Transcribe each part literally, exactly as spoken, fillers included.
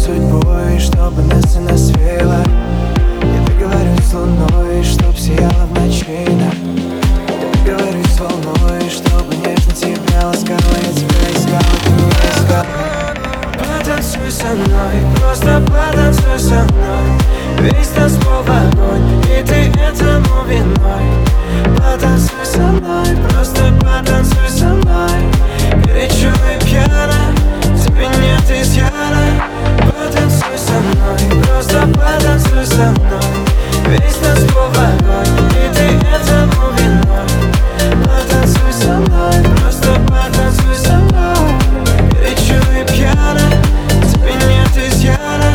судьбой, чтобы нас и нас вело. Я договорюсь с луной, чтоб сияла в ночи, да. Я договорюсь с волной, чтобы нежно тебя ласкала. Я тебя искала, ты меня искала. Потанцуй со мной, просто потанцуй со мной. Весь танцпол в огонь, и ты этому виной. Потанцуй со мной, просто потанцуй со мной. Горячо и пьяно, тебе нет изъяна. Потанцуй со мной, просто потанцуй со мной. Весь танцпол в огонь, и ты этому виной. Потанцуй со мной, просто потанцуй со мной. Горячо и пьяно, тебе нет изъяна.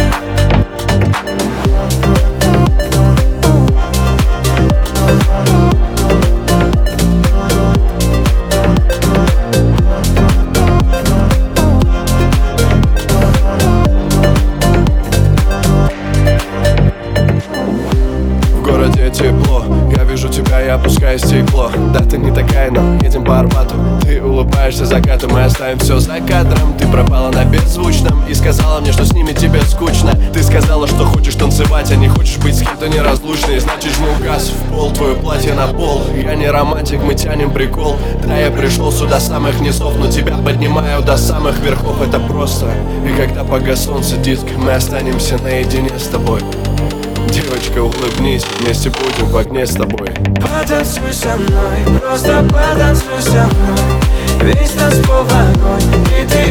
Тепло, я вижу тебя, я опускаю стекло. Да, ты не такая, но едем по Арбату. Ты улыбаешься закату, мы оставим все за кадром. Ты пропала на беззвучном и сказала мне, что с ними тебе скучно. Ты сказала, что хочешь танцевать, а не хочешь быть с кем-то неразлучной. Значит, жму газ в пол, твое платье на пол. Я не романтик, мы тянем прикол. Да, я пришел сюда с самых низов, но тебя поднимаю до самых верхов. Это просто. И когда погас солнце диск, мы останемся наедине с тобой. Девочка, улыбнись, вместе будем в огне с тобой. Потанцуй со мной, просто потанцуй со мной. Весь танцпол в огонь, и ты